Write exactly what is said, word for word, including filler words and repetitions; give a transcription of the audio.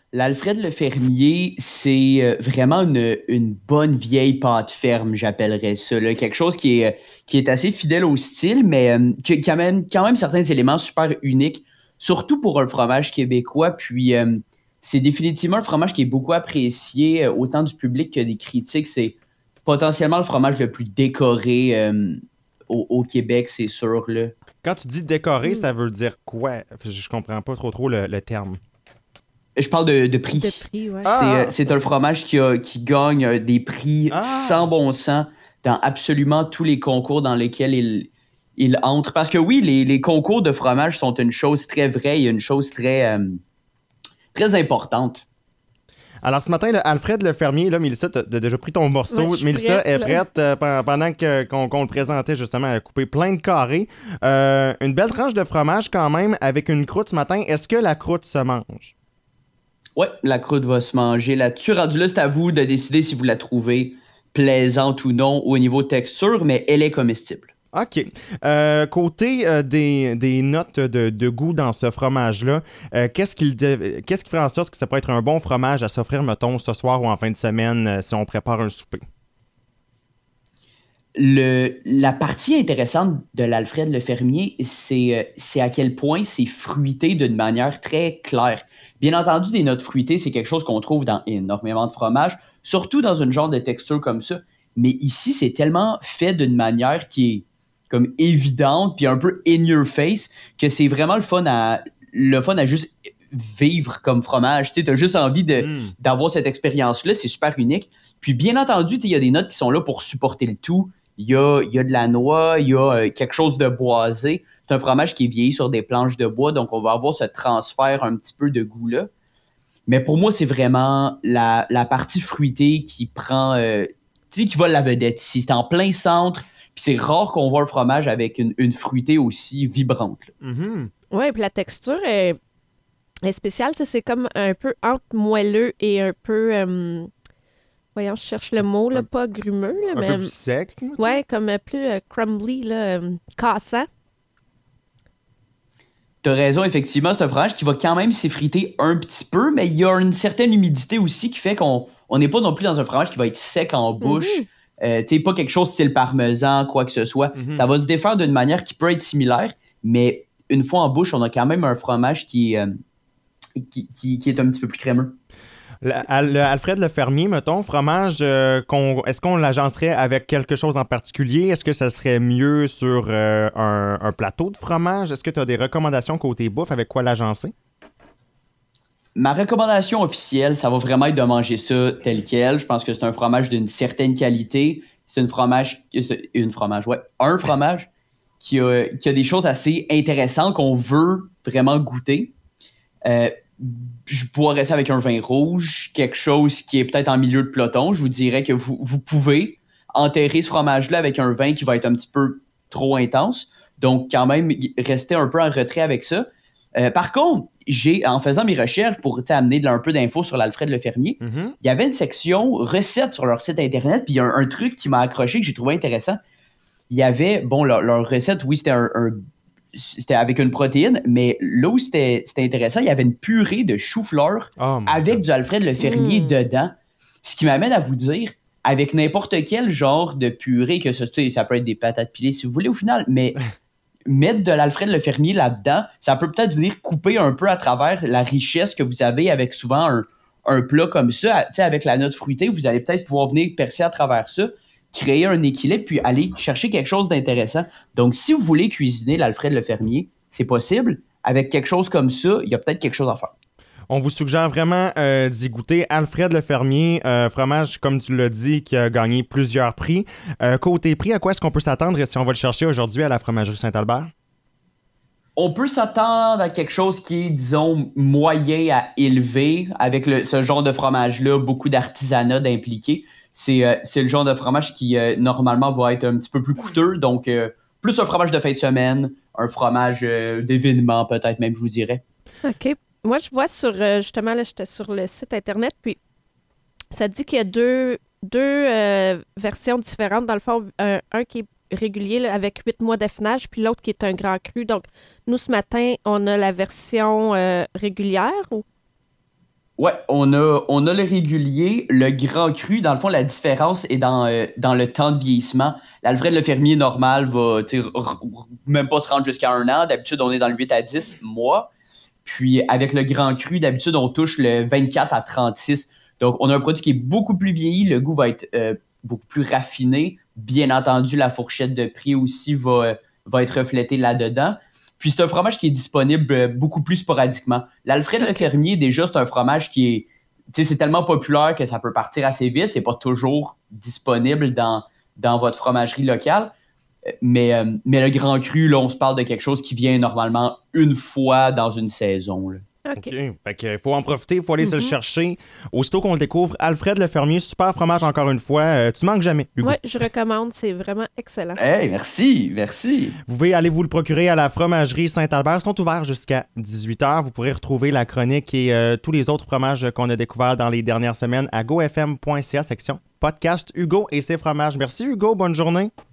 L'Alfred le fermier, c'est euh, vraiment une, une bonne vieille pâte ferme, j'appellerais ça, là. Quelque chose qui est, euh, qui est assez fidèle au style, mais euh, qui, qui amène quand même certains éléments super uniques, surtout pour un fromage québécois. Puis euh, c'est définitivement un fromage qui est beaucoup apprécié, euh, autant du public que des critiques. C'est potentiellement le fromage le plus décoré euh, au, au Québec, c'est sûr, là. Quand tu dis décoré, Mm. ça veut dire quoi? Je, je comprends pas trop trop le, le terme. Je parle de, de De prix. prix, ouais. C'est, euh, Ah! c'est un fromage qui, a, qui gagne euh, des prix Ah! sans bon sens dans absolument tous les concours dans lesquels il, il entre. Parce que oui, les, les concours de fromage sont une chose très vraie et une chose très, euh, très importante. Alors ce matin, là, Alfred le fermier, là, Mélissa, t'as t'as déjà pris ton morceau. Ouais, je suis Mélissa prête, est là. prête euh, pen- pendant que- qu'on qu'on le présentait justement. Elle a coupé plein de carrés. Euh, une belle tranche de fromage quand même avec une croûte ce matin. Est-ce que la croûte se mange? Ouais, la croûte va se manger là-dessus. Rendu là, c'est à vous de décider si vous la trouvez plaisante ou non au niveau texture, mais elle est comestible. OK. Euh, côté euh, des, des notes de, de goût dans ce fromage-là, euh, qu'est-ce, qu'il de- qu'est-ce qui ferait en sorte que ça peut être un bon fromage à s'offrir, mettons, ce soir ou en fin de semaine euh, si on prépare un souper? Le, la partie intéressante de l'Alfred le fermier, c'est, euh, c'est à quel point c'est fruité d'une manière très claire. Bien entendu, des notes fruitées, c'est quelque chose qu'on trouve dans énormément de fromages, surtout dans une genre de texture comme ça. Mais ici, c'est tellement fait d'une manière qui est comme évidente, puis un peu in your face, que c'est vraiment le fun à, le fun à juste vivre comme fromage. Tu sais, t'as juste envie de, Mm. d'avoir cette expérience-là, c'est super unique. Puis bien entendu, tu sais, il y a des notes qui sont là pour supporter le tout. Il y a, il y a de la noix, il y a euh, quelque chose de boisé. C'est un fromage qui est vieilli sur des planches de bois, donc on va avoir ce transfert un petit peu de goût-là. Mais pour moi, c'est vraiment la, la partie fruitée qui prend, euh, tu sais, qui vole la vedette ici. C'est en plein centre, puis c'est rare qu'on voit le fromage avec une, une fruitée aussi vibrante, là. Mhm. Ouais, puis la texture est, est spéciale. Tu sais, c'est comme un peu entre moelleux et un peu. euh, voyons, je cherche le mot, là, Un- pas grumeux, là, Un mais. peu plus sec. mettons. Ouais, comme euh, plus euh, crumbly, là, euh, cassant. T'as raison, effectivement, c'est un fromage qui va quand même s'effriter un petit peu, mais il y a une certaine humidité aussi qui fait qu'on on n'est pas non plus dans un fromage qui va être sec en bouche. Mhm. Euh, tu sais, pas quelque chose style parmesan, quoi que ce soit. Mhm. Ça va se défaire d'une manière qui peut être similaire, mais une fois en bouche, on a quand même un fromage qui, euh, qui, qui, qui est un petit peu plus crémeux. Le, Al- le Alfred le fermier, mettons, fromage, euh, qu'on, est-ce qu'on l'agencerait avec quelque chose en particulier? Est-ce que ça serait mieux sur euh, un, un plateau de fromage? Est-ce que tu as des recommandations côté bouffe avec quoi l'agencer? Ma recommandation officielle, ça va vraiment être de manger ça tel quel. Je pense que c'est un fromage d'une certaine qualité. C'est une fromage, c'est une fromage, ouais, un fromage qui a, qui a des choses assez intéressantes qu'on veut vraiment goûter. Euh, je boirais ça avec un vin rouge, quelque chose qui est peut-être en milieu de peloton. Je vous dirais que vous, vous pouvez enterrer ce fromage-là avec un vin qui va être un petit peu trop intense. Donc, quand même, rester un peu en retrait avec ça. Euh, par contre, j'ai, en faisant mes recherches pour tu sais, amener de, un peu d'infos sur l'Alfred le fermier, Mhm. il y avait une section recettes sur leur site internet, puis il y a un, un truc qui m'a accroché que j'ai trouvé intéressant. Il y avait, bon, leur, leur recette, oui, c'était un, un- c'était avec une protéine, mais là où c'était, c'était intéressant, il y avait une purée de chou-fleur Oh my avec God. du Alfred le fermier Mm. dedans. Ce qui m'amène à vous dire, avec n'importe quel genre de purée, que ce soit, ça peut être des patates pilées si vous voulez au final, mais mettre de l'Alfred le fermier là-dedans, ça peut peut-être venir couper un peu à travers la richesse que vous avez avec souvent un, un plat comme ça. Tu sais, avec la note fruitée, vous allez peut-être pouvoir venir percer à travers ça, créer un équilibre, puis aller chercher quelque chose d'intéressant. Donc, si vous voulez cuisiner l'Alfred le fermier, c'est possible. Avec quelque chose comme ça, il y a peut-être quelque chose à faire. On vous suggère vraiment euh, d'y goûter. Alfred le fermier, euh, fromage, comme tu l'as dit, qui a gagné plusieurs prix. Euh, côté prix, à quoi est-ce qu'on peut s'attendre si on va le chercher aujourd'hui à la fromagerie Saint-Albert? On peut s'attendre à quelque chose qui est, disons, moyen à élevé, avec le- ce genre de fromage-là, beaucoup d'artisanat d'impliqué. C'est, euh, c'est le genre de fromage qui, euh, normalement, va être un petit peu plus coûteux. Donc, euh, plus un fromage de fin de semaine, un fromage euh, d'événement, peut-être même, je vous dirais. OK. Moi, je vois sur, euh, justement, là, j'étais sur le site Internet, puis ça dit qu'il y a deux, deux euh, versions différentes. Dans le fond, un, un qui est régulier là, avec huit mois d'affinage, puis l'autre qui est un grand cru. Donc, nous, ce matin, on a la version euh, régulière ou Ouais, on a, on a le régulier, le grand cru. Dans le fond, la différence est dans, euh, dans le temps de vieillissement. L'Alfred le fermier normal va r- r- même pas se rendre jusqu'à un an. D'habitude, on est dans le huit à dix mois. Puis avec le grand cru, d'habitude, on touche le vingt-quatre à trente-six. Donc, on a un produit qui est beaucoup plus vieilli. Le goût va être euh, beaucoup plus raffiné. Bien entendu, la fourchette de prix aussi va, euh, va être reflétée là-dedans. Puis c'est un fromage qui est disponible euh, beaucoup plus sporadiquement. L'Alfred Le Fermier, déjà, c'est un fromage qui est... Tu sais, c'est tellement populaire que ça peut partir assez vite. C'est pas toujours disponible dans, dans votre fromagerie locale. Mais, euh, mais le grand cru, là, on se parle de quelque chose qui vient normalement une fois dans une saison, là. OK. OK. Fait qu'il faut en profiter, il faut aller se le Mhm. chercher. Aussitôt qu'on le découvre, Alfred Le Fermier, super fromage encore une fois. Euh, tu manques jamais, Hugo. Oui, je recommande. C'est vraiment excellent. Hey, merci, merci. Vous pouvez aller vous le procurer à la fromagerie Saint-Albert. Ils sont ouverts jusqu'à dix-huit heures. Vous pourrez retrouver la chronique et euh, tous les autres fromages qu'on a découverts dans les dernières semaines à go f m point c a, section podcast. Hugo et ses fromages. Merci Hugo, bonne journée.